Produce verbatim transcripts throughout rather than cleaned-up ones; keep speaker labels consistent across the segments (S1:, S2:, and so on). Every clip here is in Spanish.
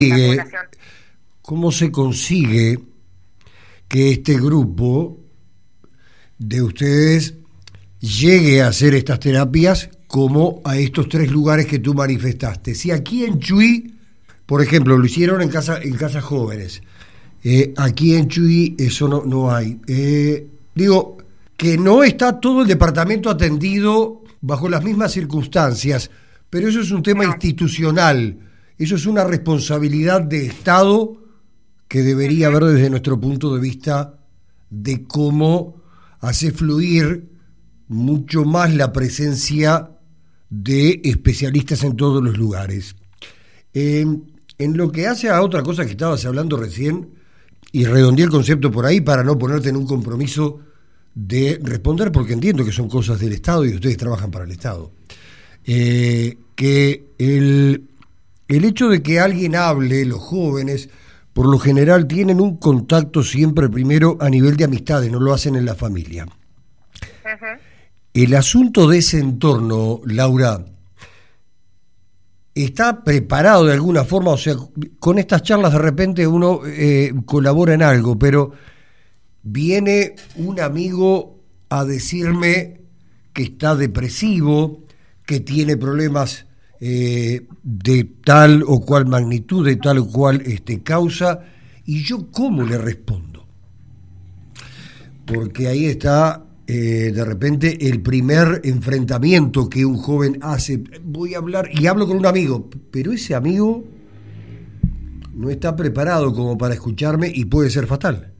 S1: la
S2: Eh,
S1: población.
S2: ¿Cómo se consigue que este grupo de ustedes llegue a hacer estas terapias como a estos tres lugares que tú manifestaste? Si aquí en Chuy, por ejemplo, lo hicieron en casa en casas jóvenes, eh, aquí en Chuy eso no, no hay. Eh, digo, que no está todo el departamento atendido bajo las mismas circunstancias, pero eso es un tema
S1: No.
S2: institucional, eso es una responsabilidad de Estado que debería haber desde nuestro punto de vista de cómo hace fluir mucho más la presencia de especialistas en todos los lugares. Eh, en lo que hace a otra cosa que estabas hablando recién, y redondeé el concepto por ahí para no ponerte en un compromiso de responder, porque entiendo que son cosas del Estado y ustedes trabajan para el Estado, eh, que el, el hecho de que alguien hable, los jóvenes, por lo general tienen un contacto siempre primero a nivel de amistades, no lo hacen en la familia.
S1: Uh-huh.
S2: El asunto de ese entorno, Laura, ¿está preparado de alguna forma? O sea, con estas charlas de repente uno eh, colabora en algo, pero viene un amigo a decirme que está depresivo, que tiene problemas eh, de tal o cual magnitud, de tal o cual este, causa, y yo ¿cómo le respondo? Porque ahí está eh, de repente el primer enfrentamiento que un joven hace. Voy a hablar y hablo con un amigo, pero ese amigo no está preparado como para escucharme y puede ser fatal.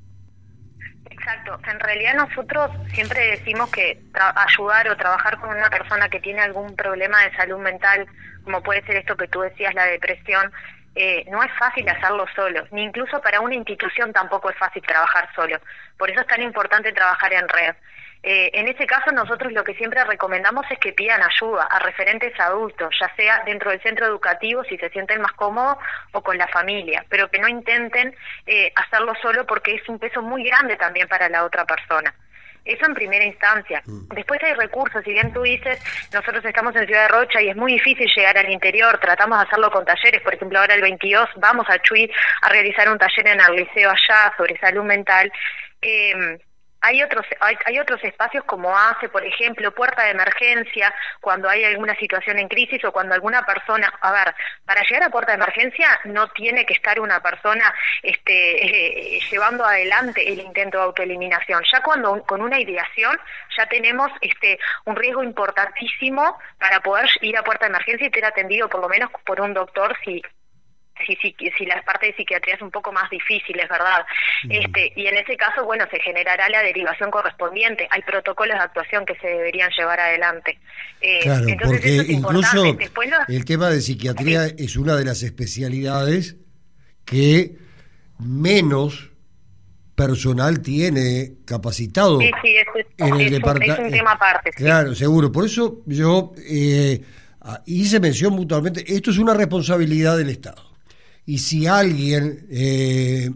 S1: Exacto. En realidad nosotros siempre decimos que tra- ayudar o trabajar con una persona que tiene algún problema de salud mental, como puede ser esto que tú decías, la depresión, eh, no es fácil hacerlo solo, ni incluso para una institución tampoco es fácil trabajar solo. Por eso es tan importante trabajar en red. Eh, en ese caso nosotros lo que siempre recomendamos es que pidan ayuda a referentes adultos, ya sea dentro del centro educativo si se sienten más cómodos o con la familia, pero que no intenten eh, hacerlo solo porque es un peso muy grande también para la otra persona. Eso en primera instancia. Después hay recursos, si bien tú dices, nosotros estamos en Ciudad de Rocha y es muy difícil llegar al interior, tratamos de hacerlo con talleres, por ejemplo ahora el veintidós vamos a Chuy a realizar un taller en el liceo allá sobre salud mental. Eh, Hay otros hay, hay otros espacios como ACE, por ejemplo, puerta de emergencia, cuando hay alguna situación en crisis o cuando alguna persona, a ver, para llegar a puerta de emergencia no tiene que estar una persona este, eh, llevando adelante el intento de autoeliminación. Ya cuando con una ideación ya tenemos este un riesgo importantísimo para poder ir a puerta de emergencia y ser atendido por lo menos por un doctor si Si, si, si la parte de psiquiatría es un poco más difícil, es verdad. Mm. Este, y en ese caso, bueno, se generará la derivación correspondiente. Hay protocolos de actuación que se deberían llevar adelante. Eh,
S2: claro,
S1: entonces
S2: porque
S1: eso es
S2: incluso
S1: Después lo...
S2: el tema de psiquiatría sí. es una de las especialidades que menos personal tiene capacitado.
S1: Sí, sí, es,
S2: en el
S1: es,
S2: departa-
S1: es un tema aparte.
S2: Claro,
S1: sí.
S2: seguro. Por eso yo eh, hice mención mutuamente, esto es una responsabilidad del Estado. Y si alguien eh,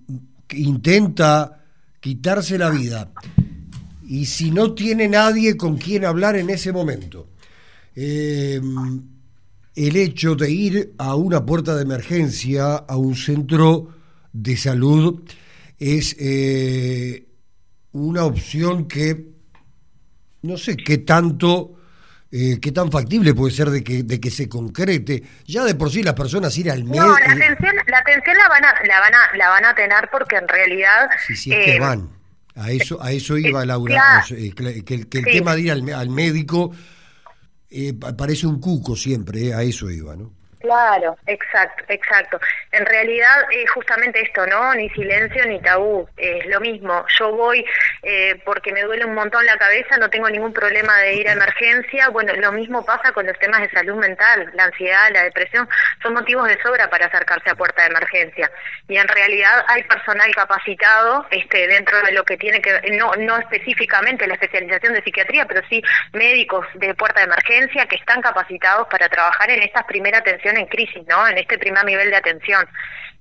S2: intenta quitarse la vida y si no tiene nadie con quien hablar en ese momento, eh, el hecho de ir a una puerta de emergencia, a un centro de salud, es eh, una opción que no sé qué tanto... Eh, qué tan factible puede ser de que de que se concrete. Ya de por sí las personas ir al médico.
S1: No, la atención, la atención la van a, la van a, la van a tener porque en realidad.
S2: Sí, sí, es eh, que van. A eso, a eso iba eh, Laura.
S1: Claro,
S2: o sea, que, que, que el
S1: sí.
S2: tema de ir al, al médico eh, parece un cuco siempre. Eh, a eso iba, ¿no?
S1: Claro, exacto, exacto. En realidad es justamente esto, ¿no? Ni silencio ni tabú, es lo mismo. Yo voy eh, porque me duele un montón la cabeza, no tengo ningún problema de ir a emergencia. Bueno, lo mismo pasa con los temas de salud mental, la ansiedad, la depresión, son motivos de sobra para acercarse a puerta de emergencia. Y en realidad hay personal capacitado este, dentro de lo que tiene que, no, no específicamente la especialización de psiquiatría, pero sí médicos de puerta de emergencia que están capacitados para trabajar en esta primera atención en crisis, ¿no? En este primer nivel de atención.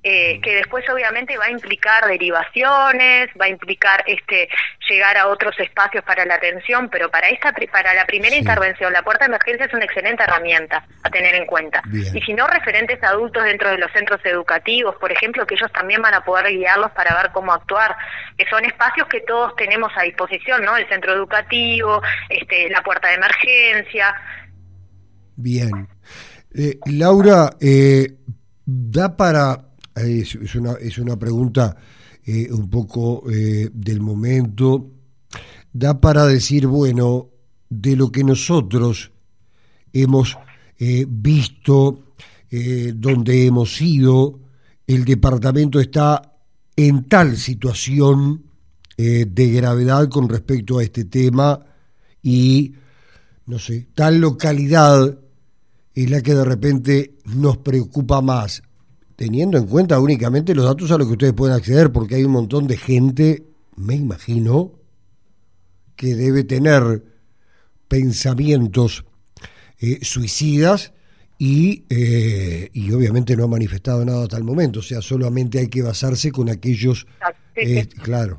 S1: Eh, que después obviamente va a implicar derivaciones, va a implicar este llegar a otros espacios para la atención, pero para esta para la primera sí. intervención, la puerta de emergencia es una excelente herramienta a tener en cuenta. Bien. Y si no, referentes adultos dentro de los centros educativos, por ejemplo, que ellos también van a poder guiarlos para ver cómo actuar, que son espacios que todos tenemos a disposición, ¿no? El centro educativo, este, la puerta de emergencia.
S2: Bien. Eh, Laura, eh, da para... Es, es, una, es una pregunta eh, un poco eh, del momento. Da para decir, bueno, de lo que nosotros hemos eh, visto, eh, donde hemos ido, el departamento está en tal situación eh, de gravedad con respecto a este tema y, no sé, tal localidad es la que de repente nos preocupa más, teniendo en cuenta únicamente los datos a los que ustedes pueden acceder, porque hay un montón de gente, me imagino, que debe tener pensamientos eh, suicidas y, eh, y obviamente no ha manifestado nada hasta el momento, o sea, solamente hay que basarse con aquellos, eh, claro.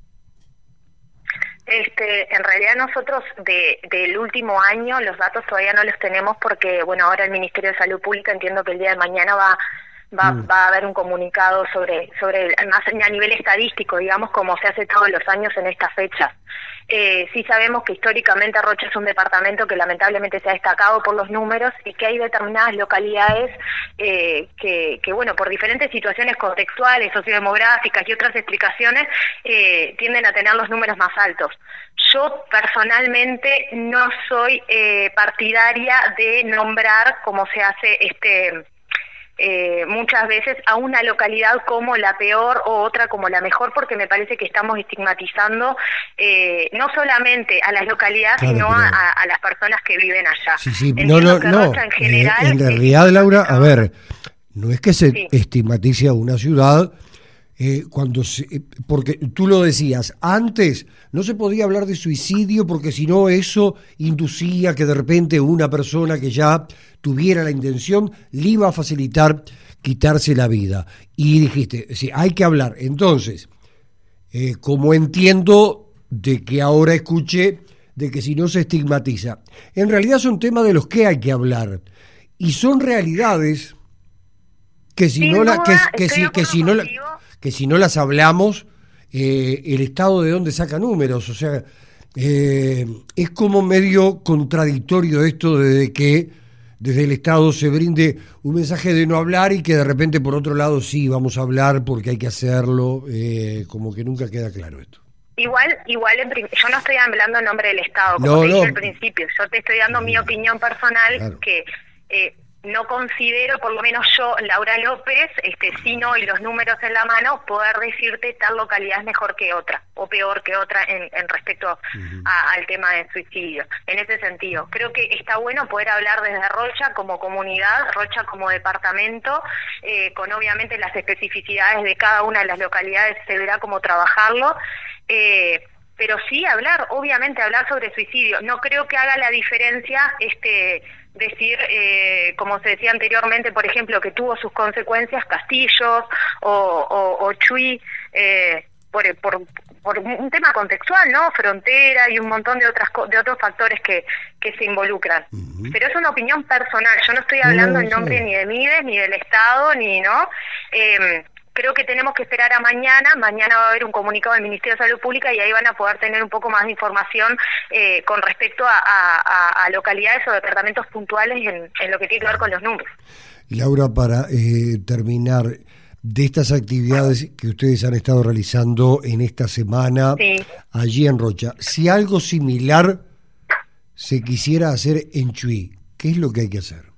S1: Este, en realidad nosotros de, del último año los datos todavía no los tenemos porque, bueno, ahora el Ministerio de Salud Pública entiendo que el día de mañana va Va, mm. va a haber un comunicado sobre, sobre más a nivel estadístico, digamos, como se hace todos los años en estas fechas. Eh, sí sabemos que históricamente Rocha es un departamento que lamentablemente se ha destacado por los números y que hay determinadas localidades eh, que, que, bueno, por diferentes situaciones contextuales, sociodemográficas y otras explicaciones, eh, tienden a tener los números más altos. Yo personalmente no soy eh, partidaria de nombrar, como se hace este... Eh, muchas veces a una localidad como la peor o otra como la mejor, porque me parece que estamos estigmatizando eh, no solamente a las localidades, claro, sino pero... a, a las personas que viven allá.
S2: Sí, sí, no, no, no. En, general, eh, en realidad, es... Laura, a ver, no es que se sí. estigmatice a una ciudad, eh, cuando se, porque tú lo decías, antes no se podía hablar de suicidio porque si no eso inducía que de repente una persona que ya tuviera la intención le iba a facilitar quitarse la vida. Y dijiste, sí, hay que hablar. Entonces, eh, como entiendo de que ahora escuché de que si no se estigmatiza, en realidad son temas de los que hay que hablar. Y son realidades que si, no, la, que, que, si, que, si no, la, que si no las hablamos, eh, el Estado de dónde saca números. O sea, eh, es como medio contradictorio esto de que desde el Estado se brinde un mensaje de no hablar y que de repente por otro lado sí vamos a hablar porque hay que hacerlo, eh, como que nunca queda claro esto.
S1: Igual, igual en, yo no estoy hablando en nombre del Estado, como
S2: no,
S1: te dije
S2: no.
S1: al principio, yo te estoy dando mi opinión personal, claro. que eh, no considero, por lo menos yo, Laura López, este, sino y los números en la mano, poder decirte tal localidad es mejor que otra, o peor que otra en, en respecto uh-huh. a, al tema del suicidio. En ese sentido, creo que está bueno poder hablar desde Rocha como comunidad, Rocha como departamento, eh, con obviamente las especificidades de cada una de las localidades, se verá cómo trabajarlo, eh, pero sí hablar, obviamente hablar sobre suicidio. No creo que haga la diferencia este decir, eh, como se decía anteriormente, por ejemplo, que tuvo sus consecuencias Castillos o, o, o Chuy, eh, por, por, por un tema contextual, ¿no? Frontera y un montón de otras de otros factores que, que se involucran. Uh-huh. Pero es una opinión personal, yo no estoy hablando no, en nombre sí. ni de Mides, ni del Estado, ni, ¿no? Eh, Creo que tenemos que esperar a mañana. Mañana va a haber un comunicado del Ministerio de Salud Pública y ahí van a poder tener un poco más de información eh, con respecto a, a, a localidades o departamentos puntuales en, en lo que tiene que ver con los números.
S2: Laura, para eh, terminar, de estas actividades que ustedes han estado realizando en esta semana sí. allí en Rocha, si algo similar se quisiera hacer en Chuy, ¿qué es lo que hay que hacer?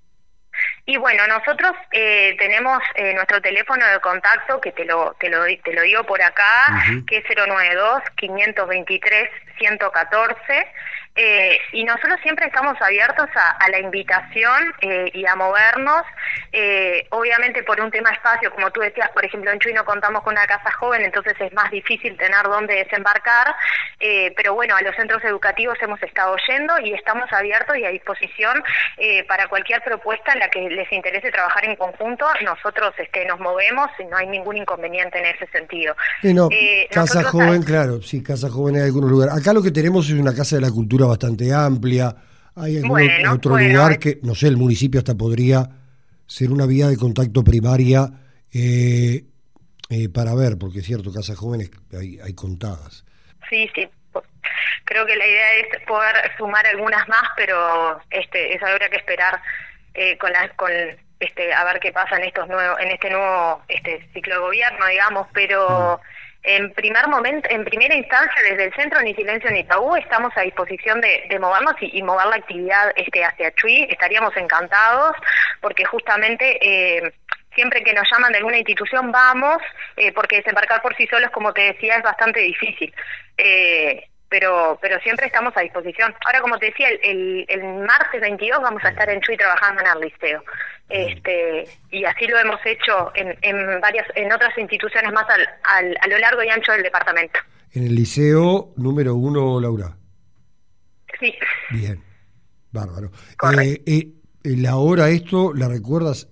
S1: Y bueno, nosotros eh, tenemos eh, nuestro teléfono de contacto, que te lo te lo, te lo digo por acá, uh-huh. que es cero nueve dos, quinientos veintitrés, ciento catorce. Eh, y nosotros siempre estamos abiertos a, a la invitación eh, y a movernos, eh, obviamente por un tema espacio, como tú decías, por ejemplo en Chuy no contamos con una casa joven, entonces es más difícil tener dónde desembarcar, eh, pero bueno, a los centros educativos hemos estado yendo y estamos abiertos y a disposición eh, para cualquier propuesta en la que les interese trabajar en conjunto. Nosotros este, nos movemos y no hay ningún inconveniente en ese sentido.
S2: Sí, no,
S1: eh,
S2: casa
S1: nosotros,
S2: joven, claro, sí, casa joven en algunos lugares. Acá lo que tenemos es una casa de la cultura bastante amplia. Hay algún
S1: bueno,
S2: otro
S1: bueno,
S2: lugar
S1: es...
S2: que, no sé, el municipio hasta podría ser una vía de contacto primaria eh, eh, para ver, porque es cierto, casas jóvenes hay, hay contadas.
S1: Sí, sí. Creo que la idea es poder sumar algunas más, pero este, eso habrá que esperar eh, con las, con este, a ver qué pasa en estos nuevos, en este nuevo este ciclo de gobierno, digamos, pero mm. En primer momento, en primera instancia, desde el Centro Ni Silencio Ni Tabú, estamos a disposición de, de movernos y, y mover la actividad este hacia Chuy. Estaríamos encantados, porque justamente eh, siempre que nos llaman de alguna institución vamos, eh, porque desembarcar por sí solos, como te decía, es bastante difícil. Eh, pero pero siempre estamos a disposición. Ahora, como te decía, el, el, el martes veintidós vamos a estar en Chuy trabajando en el liceo. Este, y así lo hemos hecho en, en varias en otras instituciones más al, al, a lo largo y ancho del departamento.
S2: En el liceo número uno, Laura.
S1: Sí.
S2: Bien, bárbaro.
S1: Correcto.
S2: Eh, eh, la hora esto, ¿la recuerdas?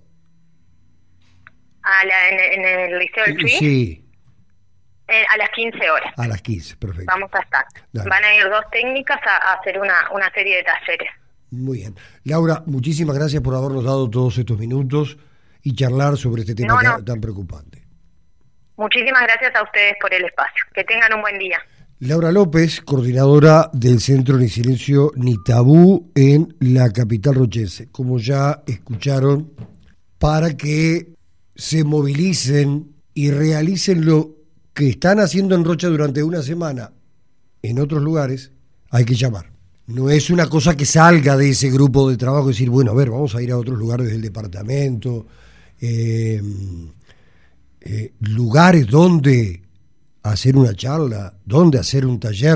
S1: A la, en, en el liceo del Chuy.
S2: Sí.
S1: Eh, a las quince horas.
S2: A las quince, perfecto.
S1: Vamos a estar. Dale. Van a ir dos técnicas a, a hacer una, una serie de talleres. Muy
S2: bien. Laura, muchísimas gracias por habernos dado todos estos minutos y charlar sobre este tema no, no. tan preocupante.
S1: Muchísimas gracias a ustedes por el espacio. Que tengan un buen día.
S2: Laura López, coordinadora del Centro Ni Silencio Ni Tabú en la capital rochense. Como ya escucharon, para que se movilicen y realicen lo que están haciendo en Rocha durante una semana en otros lugares, hay que llamar. No es una cosa que salga de ese grupo de trabajo, decir, bueno, a ver, vamos a ir a otros lugares del departamento, eh, eh, lugares donde hacer una charla, donde hacer un taller.